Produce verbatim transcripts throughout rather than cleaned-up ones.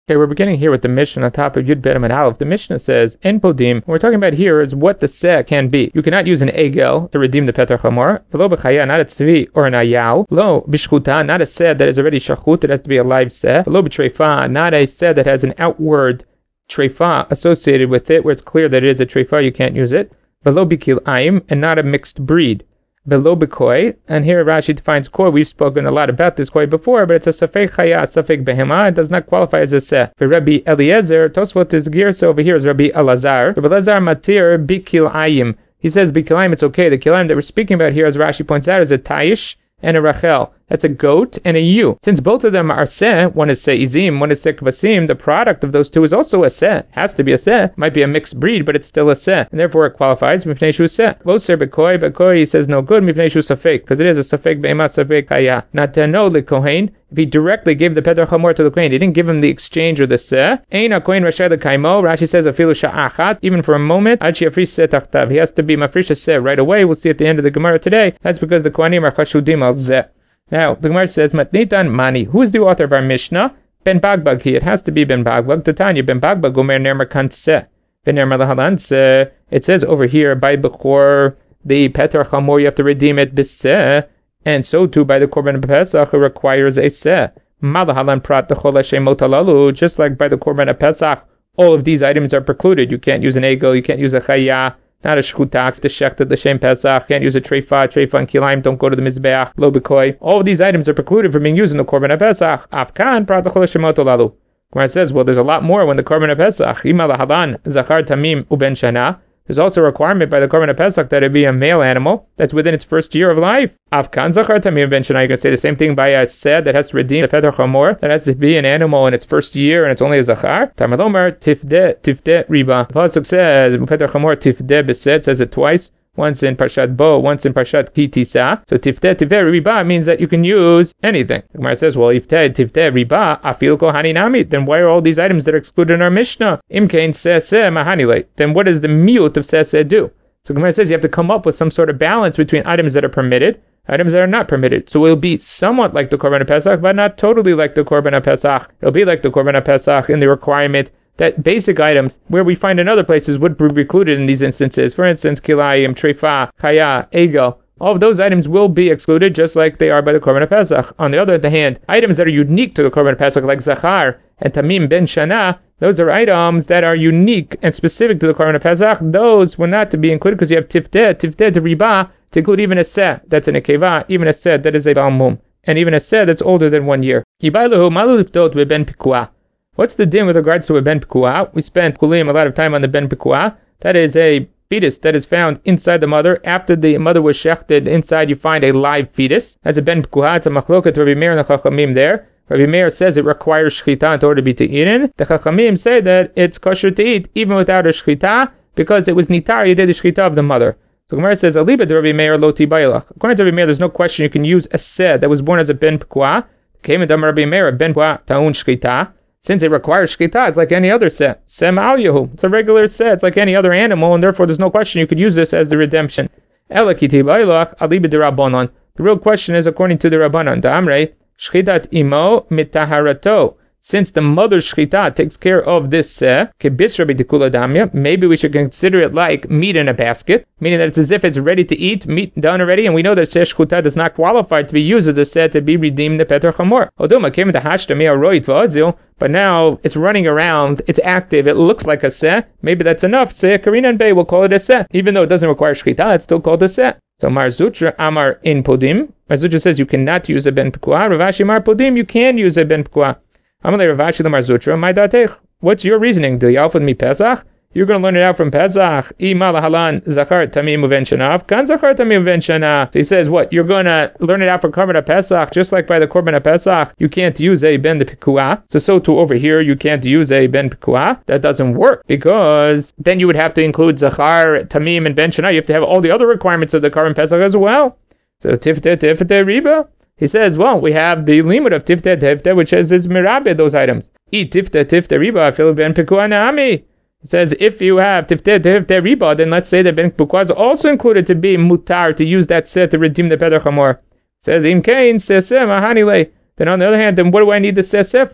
Okay, we're beginning here with the Mishnah on top of Yud Bet and Aleph. The Mishnah says, En Podim, what we're talking about here is what the seh can be. You cannot use an egel to redeem the Peter Chamor. V'lo b'chaya, not a tzvi or an ayal. Lo b'shchuta, not a seh that is already shachut, it has to be a live seh. V'lo b'treifa, not a seh that has an outward treifa associated with it, where it's clear that it is a treifa, you can't use it. V'lo b'kilayim, and not a mixed breed. Below bekoi, and here Rashi defines koi. We've spoken a lot about this koi before, but it's a safek chaya, safek behema. It does not qualify as a seh. For Rabbi Eliezer, Tosfot is girsa over here is Rabbi Elazar. Rabbi Elazar matir bikilayim. He says bikilayim, it's okay. The kilayim that we're speaking about here, as Rashi points out, is a taish and a rachel. That's a goat and a ewe. Since both of them are seh, one is seizim, one is seh kvasim, the product of those two is also a seh. Has to be a seh. Might be a mixed breed, but it's still a seh. And therefore it qualifies. Mipnei shu seh. Lo ser bekoi, bekoi he says no good. Mipnei shu safek, because it is a safek be'ema safek haya. Not to know the kohen. If he directly gave the Peter Chamor to the kohen, he didn't give him the exchange or the seh. Ein ha-kohen rashai l'kaimo. Rashi says afilu sha'achat, even for a moment. Ad she'afrish seh tachtav. He has to be mafrish a seh right away. We'll see at the end of the Gemara today. That's because the kohanim are chashudim al zeh. Now, the Gemara says, Matnitan Mani. Who is the author of our Mishnah? Ben Bagbag. It has to be Ben Bagbag. Tanya Ben Bagbag Gomer Nerma Kanse. Ben Nerma Lahalanse. It says over here, by Bechor, the Peter Chamor, you have to redeem it B'seh. And so too, by the Korban Pesach, it requires a Seh. Malahalan Prat Dechol Hashem Motalalu. Just like by the Korban Pesach, all of these items are precluded. You can't use an egel, you can't use a chaya. Not a shchutak, the shechta, the shem pesach, can't use a treifa, treifa and kilayim, don't go to the mizbeach, lo bekoi. All of these items are precluded from being used in the korban pesach. Afkan, pratachol shemot olalu. Where it says, well, there's a lot more when the korban pesach, ima lahavan, zachar tamim uben shana. There's also a requirement by the korban pesach that it be a male animal that's within its first year of life. Afkan zachar tamim uben shana. You can say the same thing by a seh that has to redeem the Peter Chamor, that has to be an animal in its first year and it's only a zachar. Tamalomer tifde tifde riba. The pasuk says Peter Chamor tifde b'seh, says it twice. Once in Parshat Bo, once in Parshat Ki Tisa. So tifte tifte riba means that you can use anything. The Gemara says, well, ifte tifte riba afil kohani nami. Then why are all these items that are excluded in our Mishnah? Imkein se se mahanile. Then what does the miut of se se do? So the Gemara says you have to come up with some sort of balance between items that are permitted, items that are not permitted. So it'll be somewhat like the Korban Pesach, but not totally like the Korban Pesach. It'll be like the Korban Pesach in the requirement that basic items, where we find in other places, would be precluded in these instances. For instance, kilayim, treifa, chaya, egel. All of those items will be excluded just like they are by the Korban Pesach. On the other hand, items that are unique to the Korban Pesach, like zachar and tamim ben shana, those are items that are unique and specific to the Korban Pesach. Those were not to be included because you have tifte, tifte to riba, to include even a seh that's an ekeva, even a seh that is a balmum, and even a seh that's older than one year. Yibaylahu malu liftot ben pikua. What's the din with regards to a ben pekuah? We spent kulim a lot of time on the ben pekuah. That is a fetus that is found inside the mother. After the mother was shechted, inside you find a live fetus. That's a ben pekuah. It's a machloket Rabbi Meir and the Chachamim there. Rabbi Meir says it requires shchita in order to be to eaten. The Chachamim say that it's kosher to eat even without a shchita because it was nitar, you did the shchita of the mother. So Gemara says, Aliba de Rabbi Meir lo tibaylach. According to Rabbi Meir, there's no question you can use a seh that was born as a ben pekuah. Came in Rabbi Meir, ben pekuah ta'un shchita. Since it requires shchita, it's like any other seh. Sem al yehu. It's a regular seh. It's like any other animal, and therefore there's no question you could use this as the redemption. Elakiti bailach alibi de rabbanon. The real question is according to the rabbanon. Da'amrei shchitat imo mitaharato. Since the mother's shchita takes care of this seh, kebis rabbi dekula damya, maybe we should consider it like meat in a basket, meaning that it's as if it's ready to eat, meat done already, and we know that seh shchuta does not qualify to be used as a seh to be redeemed the Peter Chamor. But now it's running around, it's active, it looks like a seh, maybe that's enough. Seh karina and bay will call it a seh. Even though it doesn't require shchita, it's still called a seh. So Mar Zutra Amar in Podim. Mar Zutra says you cannot use a ben pekuah. Rav Ashi Mar Podim, you can use a ben pekuah. Amalei Rav Ashi Mar Zutra, my datech. What's your reasoning? Do you alfad mi Pesach? You're going to learn it out from Pesach. Ima lahalan zachar tamim uven shanav. Kan zachar tamim uven shana. So he says, what? You're going to learn it out from Korban Pesach, just like by the Korban Pesach. You can't use a ben pekuah. So so too over here, you can't use a ben pekuah. That doesn't work because then you would have to include zachar, tamim, and ben shana. You have to have all the other requirements of the Korban Pesach as well. So tifte tifte riba. He says, well, we have the limit of tifte tifte, which says is mirabed those items. E tifte tifte riba, fil ben pekuah naami. It says if you have tifte tifte riba, then let's say that ben pekuah is also included to be mutar, to use that seh to redeem the Peter Chamor. It says im kain seh seh mahanile. Then on the other hand, then what do I need the seh seh for?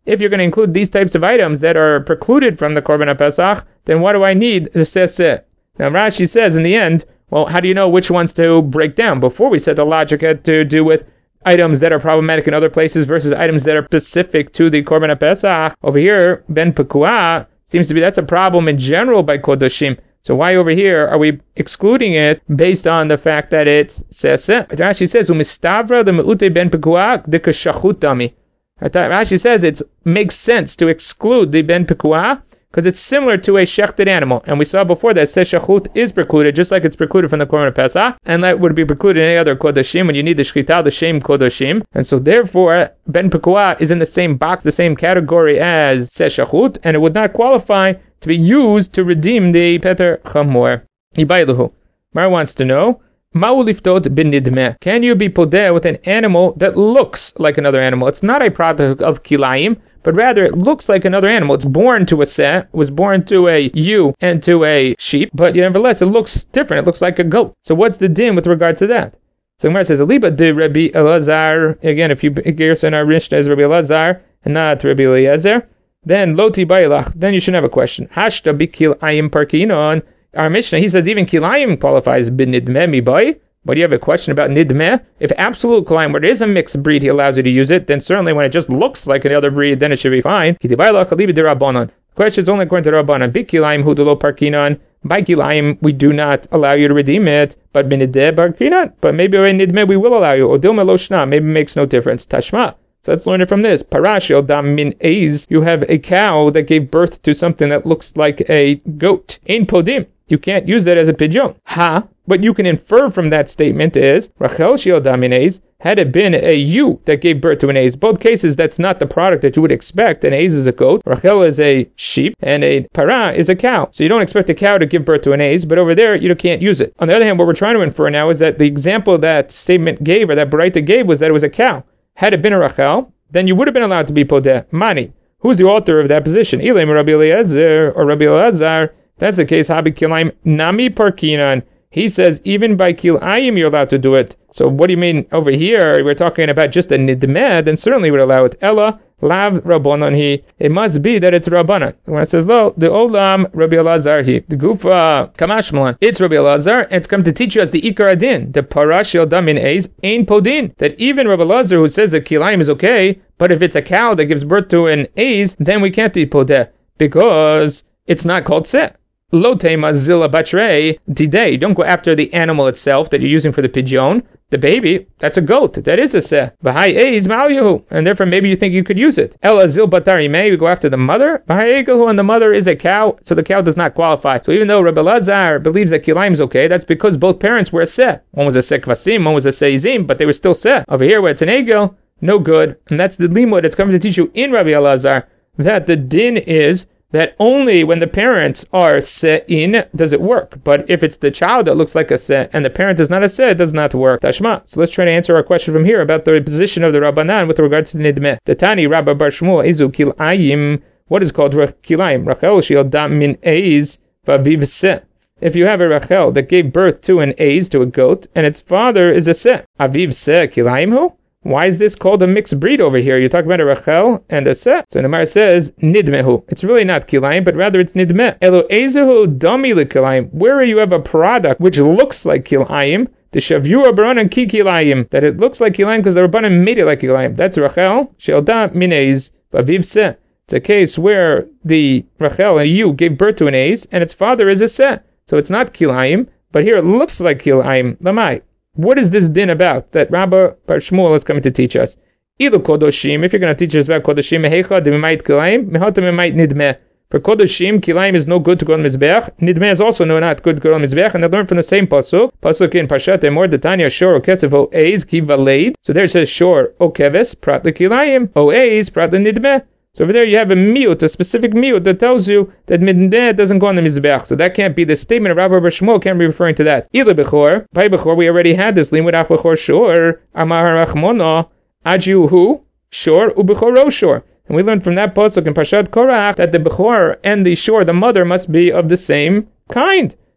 if you're going to include these types of items that are precluded from the Korban HaPesach, then what do I need? The seseh. Now Rashi says in the end, well, how do you know which ones to break down? Before we said the logic had to do with items that are problematic in other places versus items that are specific to the Korban HaPesach. Over here, Ben Pekua seems to be that's a problem in general by Kodoshim. So why over here are we excluding it based on the fact that it's seseh? Rashi says, "Umistavra the meute ben pekua de kashachut dami." Rashi says it makes sense to exclude the ben pekua because it's similar to a shechted animal, and we saw before that seshachut is precluded, just like it's precluded from the Korban Pesach, and that would be precluded in any other kodoshim when you need the shchita, the shem kodoshim, and so therefore ben pekua is in the same box, the same category as seshachut, and it would not qualify to be used to redeem the Peter Chamor. Ibayluhu. Mar wants to know, Ma'u liftot bin nidmeh. Can you be podeh with an animal that looks like another animal? It's not a product of kilayim, but rather it looks like another animal. It's born to a seh, was born to a ewe and to a sheep, but nevertheless it looks different. It looks like a goat. So what's the din with regard to that? So Gemara says, Aliba de Rabbi Elazar. Again, if you gerson our Mishnah as Rabbi Elazar and not Rabbi Eliezer, then loti bailach, then you should have a question. Hashta bi kilayim parkinon. Our Mishnah, he says even kilayim qualifies bin nidmeh mi bay. But you have a question about nidmeh? If absolute kilayim, where there is a mixed breed, he allows you to use it, then certainly when it just looks like another breed, then it should be fine. Kiti bailach alibi de rabbanon. The question is only according to Rabbanan. Bi kilayim hu delo parkinon. By kilayim, we do not allow you to redeem it, but bin nidmeh parkinon. But maybe by nidmeh we will allow you. Odil melo shna, maybe it makes no difference. Tashma. So let's learn it from this. Parashil dam min eiz. You have a cow that gave birth to something that looks like a goat. Ein podim. You can't use that as a pidyon. Ha. But you can infer from that statement is Rachel shil dam min eiz. Had it been a ewe that gave birth to an eiz, both cases that's not the product that you would expect. An eiz is a goat, Rachel is a sheep, and a para is a cow. So you don't expect a cow to give birth to an eiz, but over there you can't use it. On the other hand, what we're trying to infer now is that the example that statement gave or that Baraita gave was that it was a cow. Had it been a Rachel, then you would have been allowed to be podeh. Mani. Who's the author of that position? Ilim Rabbi Eliezer or Rabbi Elazar. That's the case. Habi kilayim nami parkinan. He says even by kilayim you're allowed to do it. So what do you mean over here? We're talking about just a nidmeh, then certainly would allow it. Ella lav rabbanon he. It must be that it's rabbanon. When it says lo, the olam Rabbi Elazar he. The gufa kamashmalan. It's Rabbi Elazar, and it's come to teach us the ikar adin, the parashil damin eiz ein podin. That even Rabbi Elazar who says that kilayim is okay, but if it's a cow that gives birth to an eiz, then we can't do podeh because it's not called seh. Lote mazilla batre didei. Don't go after the animal itself that you're using for the pidyon. The baby, that's a goat. That is a seh. V'hai eiz ma'alyahu. And therefore maybe you think you could use it. Ela zil batari may. We go after the mother. V'hai egahu. And the mother is a cow. So the cow does not qualify. So even though Rabbi Lazar believes that kilayim is okay, that's because both parents were a seh. One was a seh kvasim, one was a seh izim, but they were still seh. Over here where it's an egel, no good. And that's the limud that's coming to teach you in Rabbi Elazar that the din is that only when the parents are se'in does it work. But if it's the child that looks like a se' and the parent is not a se', it does not work. Tashma. So let's try to answer our question from here about the position of the Rabbanan with regards to nidmeh. The Tani Rabba Bar Shmuel Ezu Kilayim. What is called Kilayim? Rachel Shil Dam Min Eiz Vaviv Se. If you have a Rachel that gave birth to an eiz, to a goat, and its father is a se', Aviv Se Kilayim hu? Why is this called a mixed breed over here? You're talking about a Rachel and a seh. So the Gemara says, Nidmehu. It's really not kilayim, but rather it's nidmeh. Elo ezuhu dami kilayim. Where you have a product which looks like kilayim, the shavyu abaran ki kilayim, that it looks like kilayim because the Rabbanan made it like kilayim. That's Rachel, she'elda minez, baviv seh. It's a case where the Rachel, a ewe, gave birth to an eiz, and its father is a seh. So it's not kilayim, but here it looks like kilayim. Lamai. What is this din about that Rabba Bar Shmuel is coming to teach us? Ilu kodoshim, if you're going to teach us about kodoshim, mehecha demimait kilayim, mehata memait nidmeh. For kodoshim, kilayim is no good to go on mizbeach. Nidmeh is also no not good to go on mizbeach, and they learn from the same pasuk. Pasuk in Parshat Emor, the Tanya shor o kesef o eiz ki valeid. So there it says shor o keves prat le kilayim, o eiz prat le nidmeh. So over there you have a miut, a specific miut that tells you that midneh doesn't go on the mizbeach. So that can't be the statement of Rabbi Bar Shmuel, can't be referring to that. Ila bechor, by bechor we already had this limud ach bechor shor, amar rachmono, ajiuhu shor ubechoro shor. And we learned from that pasuk in Parshat Korach that the bechor and the shor, the mother, must be of the same kind.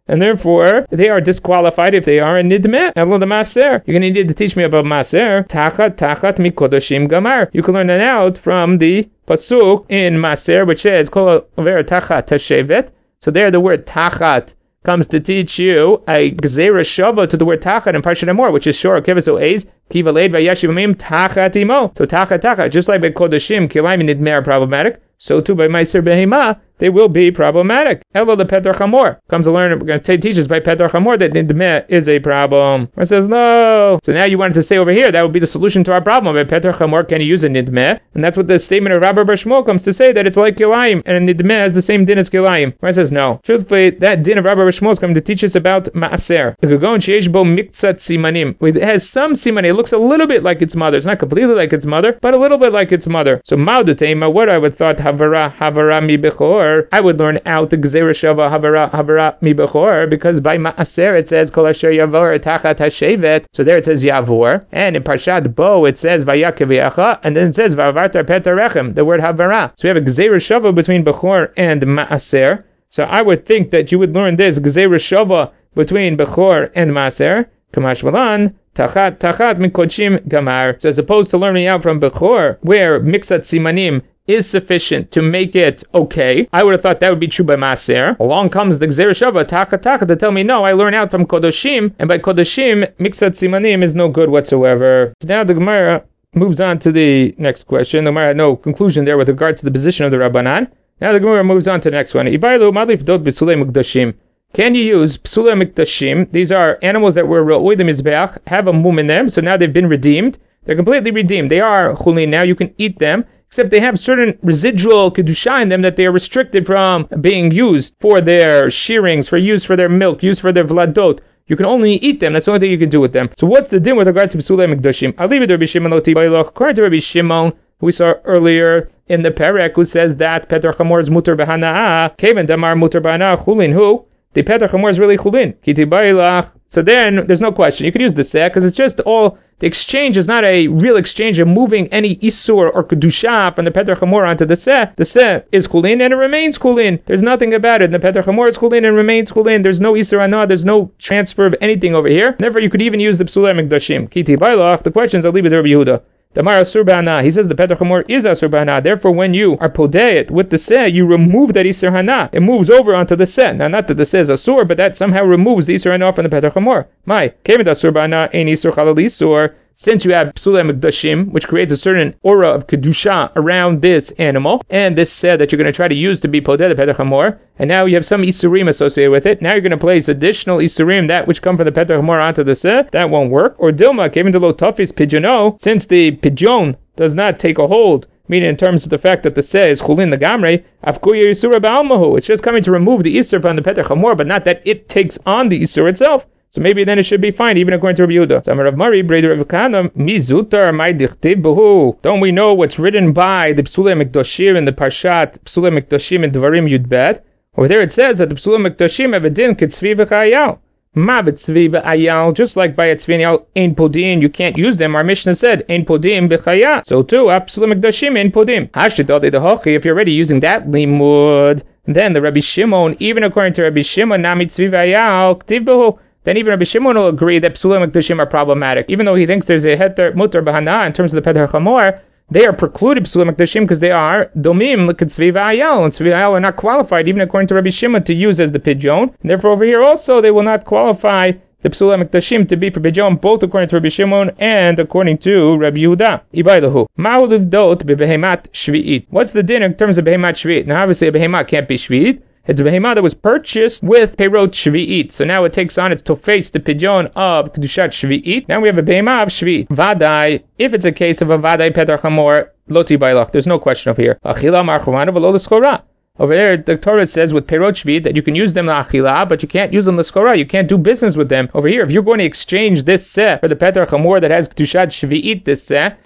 and therefore they are disqualified if they are a nidmeh. Elo the maser. You're going to need to teach me about maser. Tachat tachat mikodoshim gamar. You can learn that out from the pasuk in maser, which says kol over tachat tashevet. So there, the word tachat comes to teach you a gzeira shava to the word tachat in Parshat Emor, which is shor keveso eis kiva leid vayashiv mim tachat imo. So tachat tachat, just like by kodashim kilayim nidmeh are problematic, so too by meiser behema they will be problematic. Elo the Petar Chamor comes to learn. We're going to teach us by Petar Chamor that nidmeh is a problem. It says no. So now you wanted to say over here that would be the solution to our problem. By Petar Chamor, can you use a nidmeh? And that's what the statement of Rabbi Bar Shmuel comes to say, that it's like kilayim, and a nidmeh has the same din as kilayim. It says no. Truthfully, that din of Rabbi Bar Shmuel is coming to teach us about maaser. The gagon sheish bo miktzat simanim. It has some simanim. It looks a little bit like its mother. It's not completely like its mother, but a little bit like its mother. So ma'udutema, what I would thought havara havara mi bechor. I would learn out the Gzeira Shava Havara Havara Mi Bechor, because by Ma'aser it says Kol Asher Yavor Tachat Hashevet. So there it says Yavor, and in Parshat Bo it says Vayakev, and then it says Vavartar Petarechem, the word Havara. So we have a Gzeira Shava between Bechor and Ma'aser. So I would think that you would learn this Gzeira Shava between Bechor and Ma'aser. Kamash Malan. Tachat Tachat Mikodshim Gamar. So as opposed to learning out from Bechor, where Mixat Simanim is sufficient to make it okay, I would have thought that would be true by Maser. Along comes the Gzeira Shava, Taka Taka, to tell me, no, I learn out from Kodoshim, and by Kodoshim, Mixat Simanim is no good whatsoever. So now the Gemara moves on to the next question. The Gemara had no conclusion there with regard to the position of the Rabbanan. Now the Gemara moves on to the next one. Ibailu Madlif Dot B'Sulei Mukdashim. Can you use Psulei Mikdashim? These are animals that were Ro'oi the Mizbeach, have a mum in them, so now they've been redeemed. They're completely redeemed. They are chulin now, you can eat them, except they have certain residual kedusha in them that they are restricted from being used for their shearings, for use for their milk, use for their vladot. You can only eat them. That's the only thing you can do with them. So what's the din with regards to Psulei Mikdashim? I'll leave it to Rabbi Shimon Loti Bailach. According to Rabbi Shimon, who we saw earlier in the Perek, who says that Petar Chamor is mutar b'hana'ah, Keven damar mutar b'hana'ah chulin, who? The Petar Chamor is really chulin. Kiti Bailach. So then, there's no question. You could use the seh, because it's just all, the exchange is not a real exchange of moving any isur or kedusha from the Petar Chamor onto the seh. The seh is chulin and it remains chulin. There's nothing about it. The Petar Chamor is chulin and remains chulin. There's no isur anah. There's no transfer of anything over here. Therefore, you could even use the Psulei Mikdashim. Kiti Bailach. The questions I'll leave it to Rabbi Yehuda. Damar asur b'hana. He says the Petar Chamor is asur b'hana. Therefore, when you are podeit with the seh, you remove that isur hana. It moves over onto the seh. Now, not that the seh is asur, but that somehow removes the isur hana from the Petar Chamor. My kemet asur b'hana ein isur chalal isur. Since you have Psulei Mikdashim, which creates a certain aura of kedusha around this animal, and this seh that you're going to try to use to be podei the Petar Chamor, and now you have some isurim associated with it. Now you're going to place additional isurim, that which come from the Petar Chamor, onto the seh. That won't work. Or Dilma, came into lo tafis pidyono, since the pidyon does not take a hold, meaning in terms of the fact that the seh is chulin the gamre, afkuya isura ba'almahu. It's just coming to remove the isur from the Petar Chamor, but not that it takes on the isur itself. So maybe then it should be fine, even according to Rabbi Yehuda. So Rav Mari, Breder Rav Kana, Mizutar, my dichtib behu. Don't we know what's written by the Psulei Mikdashim in the Parshat Psulei Mikdashim in Devarim Yud Bet? Over there it says that the Psulei Mikdashim have a din k'tzvi v'chayal. Ma v'tzvi v'ayal, just like by a tzvi v'ayal ein podim, you can't use them. Our Mishnah said ein podim b'chayal. So too, a Psulei Mikdashim ein podim. Hashit adi dehochi. If you're already using that limud, then the Rabbi Shimon, even according to Rabbi Shimon, nami tzvi v'ayal k'tiv behu. Then even Rabbi Shimon will agree that Psulei Mikdashim are problematic. Even though he thinks there's a heter mutar b'hana in terms of the Petar Chamor, they are precluded Psulei Mikdashim because they are domim l'ketzvi v'ayal, and tzvi v'ayal are not qualified, even according to Rabbi Shimon, to use as the pidyon. And therefore over here also they will not qualify the Psulei Mikdashim to be for pidyon, both according to Rabbi Shimon and according to Rabbi Yehuda. Ibailahu. Ma'uliv dot bebehemat shvi'it. What's the din in terms of behemat shvi'it? Now obviously a behemat can't be shvi'it. It's a behemah that was purchased with peirot shvi'it. So now it takes on its to face the pidyon of kedushat shvi'it. Now we have a behemah of shvi'it. Vadai, if it's a case of a vadai Petar Chamor, loti bailach. There's no question over here. Achila marchuvana v'lo l'schora. Over there, the Torah says with peirot shvi'it that you can use them l'achila, but you can't use them l'schora. You can't do business with them. Over here, if you're going to exchange this seh for the Petar Chamor that has kedushat shvi'it, this seh,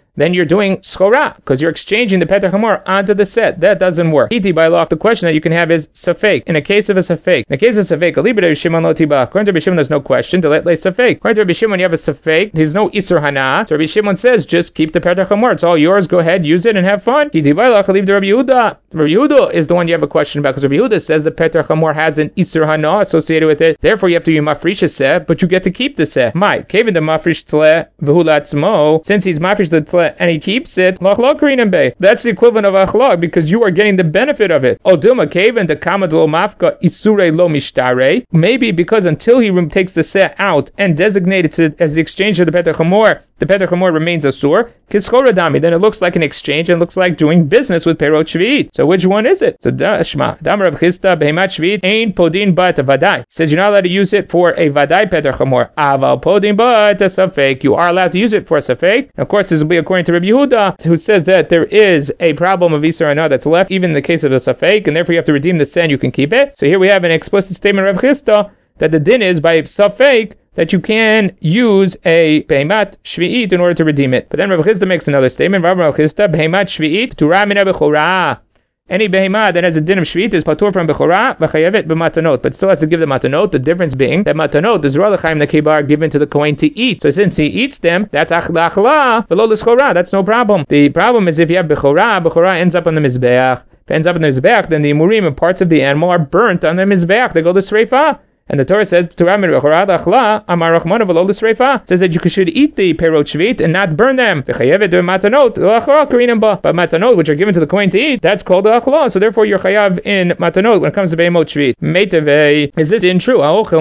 then you're doing schora, because you're exchanging the Petach Hamor onto the set. That doesn't work. Iti by law, the question that you can have is safek. In a case of a safek, in the case of safek, according to Rabbi Shimon, there's no question to let lay safek. According to Rabbi Shimon, you have a safek, there's no isur hana. So Rabbi Shimon says, just keep the Petach Hamor. It's all yours. Go ahead, use it and have fun. Iti by law, Rabbi Yehuda. Rabbi Yehuda is the one you have a question about, because Rabbi Yehuda says the Petach Hamor has an isur hana associated with it. Therefore, you have to be mafrish seh, but you get to keep the seh. My, kevin the mafrish tle v'hulatzmo. Since he's mafrish the tle and he keeps it, that's the equivalent of achlog, because you are getting the benefit of it. Odilma kevin the kamad lo mafka isure lo mishtare. Maybe because until he takes the seh out and designates it as the exchange of the Petach Hamor, the Petach Hamor remains asur. Kischora dami, then it looks like an exchange and looks like doing business with perot shvi'it. So which one is it? So dashma damar Rav Chisda behemat shvi'it ein podin bat vadai. Says you're not allowed to use it for a vadai Petach Hamor. Aval podin bat a safek. You are allowed to use it for a safek. Of course, this will be according to Rabbi Yehuda, who says that there is a problem of isur hana that's left, even in the case of a safek, and therefore you have to redeem the seh and you can keep it. So here we have an explicit statement of Rav Chisda that the din is by safek that you can use a behemat shvi'it in order to redeem it. But then Rav Chisda makes another statement. Rav Chisda behemat shvi'it turah mina bechora. Any behemat that has a din of shvi'it is patur from bechora v'chayevet b'matanot, but still has to give the matanot. The difference being that matanot is Zerah l'chaim nekibar given to the kohen to eat. So since he eats them, that's achla achla v'lo l'schora. That's no problem. The problem is if you have bechora, bechora ends up on the mizbeach. If it ends up on the mizbeach, then the imurim and parts of the animal are burnt on the mizbeach. They go to sreifa. And the Torah says, says that you should eat the perot shvit and not burn them. But matanot, which are given to the kohen to eat, that's called the achla. So therefore you're chayav in matanot when it comes to behemot shvit. Meiteve, is this in true?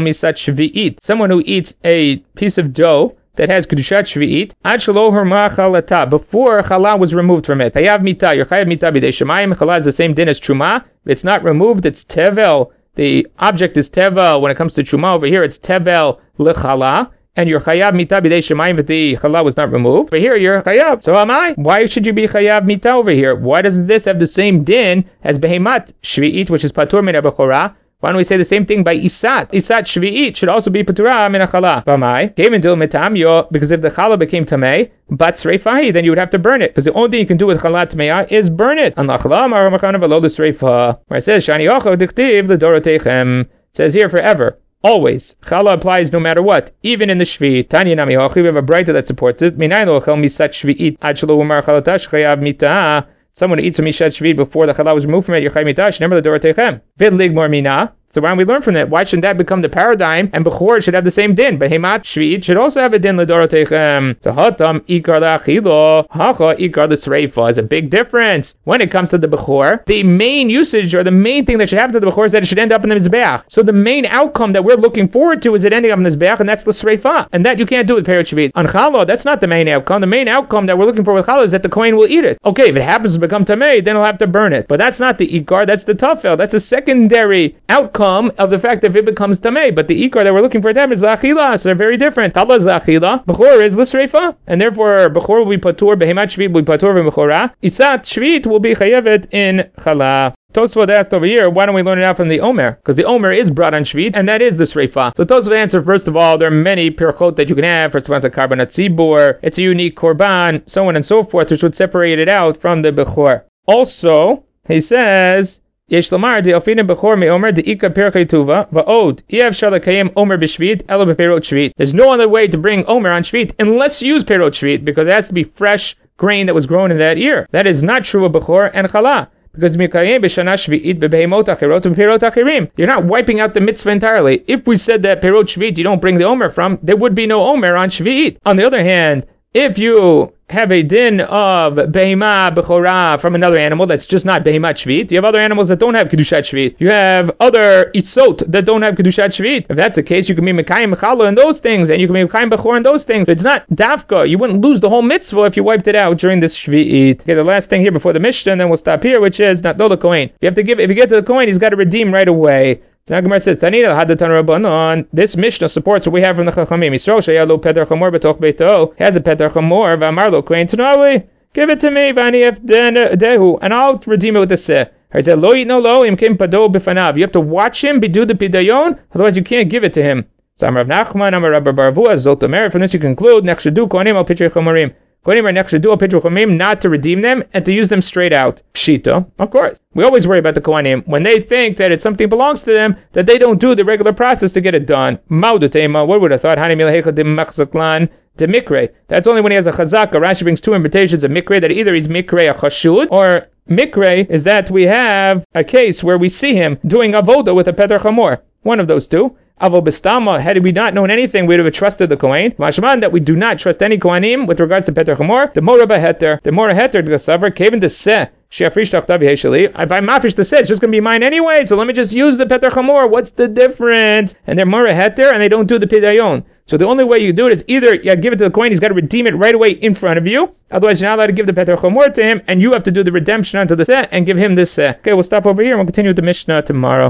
Someone who eats a piece of dough that has kedushat shvi'it, ad shelo herma chalata, before chala was removed from it. Chayav mita, you're chayav mita b'dei shemayim. Chala is the same din as truma. If it's not removed, it's tevel. The object is tevel. When it comes to truma over here, it's tevel lechala, and you're chayav mita b'dei shemayim, but the chala was not removed. But here you're chayav. So am I? Why should you be chayav mita over here? Why doesn't this have the same din as behemat shvi'it, which is patur min bechora? Why don't we say the same thing by isat? Isat shvi'it should also be patura min chala. B'mai gavin dil mitamyo, because if the chala became tamei, but sreifahi, then you would have to burn it, because the only thing you can do with chala tameya is burn it. An lachla mar machana v'lo l'sreifa. Where it says shani yochav diktiv l'dorotechem. It says here forever. Always. Chala applies no matter what, even in the shvi. Tanya nami hochi, we have a brighter that supports it. Minayin lo chel misat shvi'it ad shelo umar chalatash chayav mitah. Someone who eats a mishat shvi before the chala was removed from it, you're chayav mitash. Remember the dorotechem. Vid ligmor mina. So why don't we learn from that? Why shouldn't that become the paradigm? And Bechor should have the same din. Behemat shvi'it should also have a din l'dorotechem. So hatam ikar la'achilo, hacha ikar l'sreifa is a big difference. When it comes to the Bechor, the main usage or the main thing that should happen to the Bechor is that it should end up in the mizbeach. So the main outcome that we're looking forward to is it ending up in the mizbeach, and that's the l'sreifa. And that you can't do with perot shvi'it. On challah, that's not the main outcome. The main outcome that we're looking for with challah is that the kohen will eat it. Okay, if it happens to become tamei, then he'll have to burn it. But that's not the ikar, that's the tafel. That's a secondary outcome of the fact that if it becomes tamei, but the ikar that we're looking for them is la'achila, so they're very different. Challah is la'achila, bechor is l'sreifa, and therefore bechor will be patur, behemat shvit will be patur v'bechora, isat shvit will be chayevet in chala. Tosfot asked over here, why don't we learn it out from the Omer? Because the Omer is brought on shvit, and that is the sreifa. So Tosfot answered, first of all, there are many pirchot that you can have. First of all, it's a karban atzibur, it's a unique korban, so on and so forth, which would separate it out from the bechor. Also, he says, Yesh lomar de alfinin bechor me omer de ika pirchei tuva va'od yev shal lekayim omer b'shvit elo b'perot shvit. There's no other way to bring omer on shvit unless you use perot shvit, because it has to be fresh grain that was grown in that year. That is not true of bechor and chala, because mikayim b'shana shvi'it b'behemot achirot u'perot achirim. You're not wiping out the mitzvah entirely. If we said that perot shvit you don't bring the omer from, there would be no omer on shvi'it. On the other hand, if you have a din of behemah bechorah from another animal that's just not behemat shvit, you have other animals that don't have kedushat shvit. You have other itzot that don't have kedushat shvit. If that's the case, you can be mekayim challah in those things, and you can be mekayim bechor in those things. So it's not dafka. You wouldn't lose the whole mitzvah if you wiped it out during this shvit. Okay, the last thing here before the Mishnah, and then we'll stop here, which is not the Kohen. You have to give. If you get to the Kohen, he's got to redeem right away. So now Gemara says, Tanina had the Tanur Rabbanon. This Mishnah supports what we have from the Chachamim. Yisrael sheyalo Peter Chamor betoch beito has a Peter Chamor v'amarlo Kohen Tanali. Give it to me, v'ani dehu, and I'll redeem it with the seh. He said, Lo yitno lo im kim pado b'fanav. You have to watch him do the pidayon, otherwise you can't give it to him. So Amar Rav Nachman, Amar Rabba Baravua, Zot Omer. From this you conclude, Nechshedu Kohanim al Pitrei Chomorim. Kohanim are next to do a Petra Chomim, not to redeem them and to use them straight out. Pshita, of course. We always worry about the Kohanim when they think that it's something belongs to them, that they don't do the regular process to get it done. Maudutema, what would have thought? Hani milhecha de machzaklan. To mikre. That's only when he has a chazaka. Rashi brings two invitations of mikre, that either he's mikre a chashud, or mikre is that we have a case where we see him doing avoda with a peter chamor. One of those two. Avo b'stama, had we not known anything, we would have trusted the Kohen. Mashman, that we do not trust any Kohanim with regards to peter chamor. The mora b'heter, the mora heter d'gasaver, kevin de seh. If I mafish the set, it's just going to be mine anyway, so let me just use the peter chamor. What's the difference? And they're mora heter, and they don't do the pidayon. So the only way you do it is either you give it to the Kohen, he's got to redeem it right away in front of you. Otherwise, you're not allowed to give the peter chamor to him, and you have to do the redemption onto the set and give him this set. Okay, we'll stop over here and we'll continue with the Mishnah tomorrow.